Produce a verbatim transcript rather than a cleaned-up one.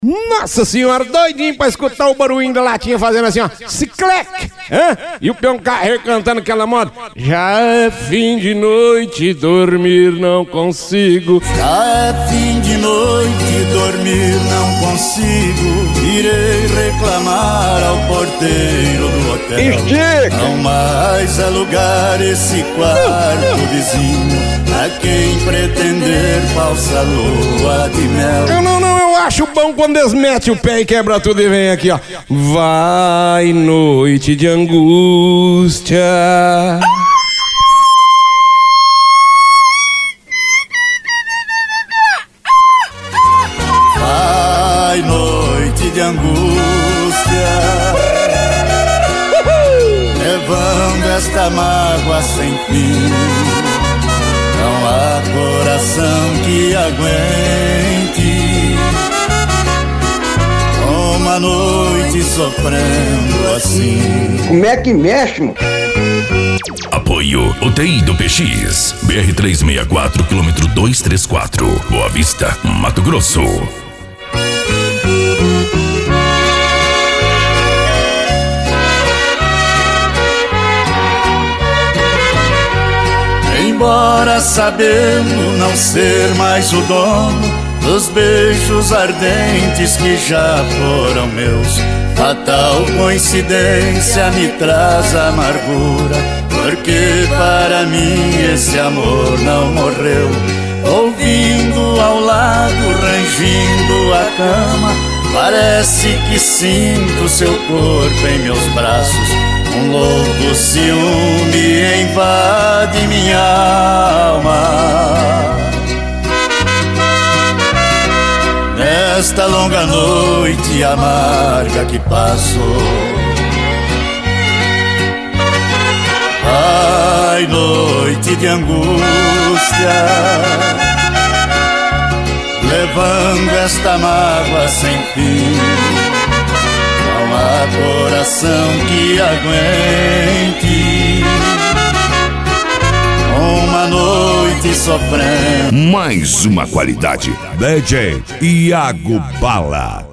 Nossa senhora, doidinho pra escutar o barulhinho da latinha fazendo assim, ó, ciclec, hã? E o peão carreiro cantando aquela moda. Já é fim de noite, dormir não consigo. Já é fim de noite, dormir não consigo. Irei reclamar ao porteiro do hotel. Estica. Não mais alugar esse quarto vizinho a quem pretender falsa lua de mel. Eu não, não, eu acho bom quando eles metem o pé e quebra tudo e vem aqui, ó. Vai, noite de angústia. Vai, noite de angústia, levando esta mágoa sem fim. Não há coração que aguente uma noite sofrendo assim. Como é que mexe, mano? Apoio U T I do P X, B R trezentos e sessenta e quatro, quilômetro duzentos e trinta e quatro, Boa Vista, Mato Grosso. Embora sabendo não ser mais o dono dos beijos ardentes que já foram meus, fatal coincidência me traz amargura, porque para mim esse amor não morreu. Ouvindo ao lado, rangindo a cama, parece que sinto seu corpo em meus braços. Um louco ciúme invade minha alma. Nesta longa noite amarga que passo, ai, noite de angústia, levando esta mágoa sem fim. Não há coração que aguente uma noite sofrendo. Mais uma qualidade. D J Iago Bala.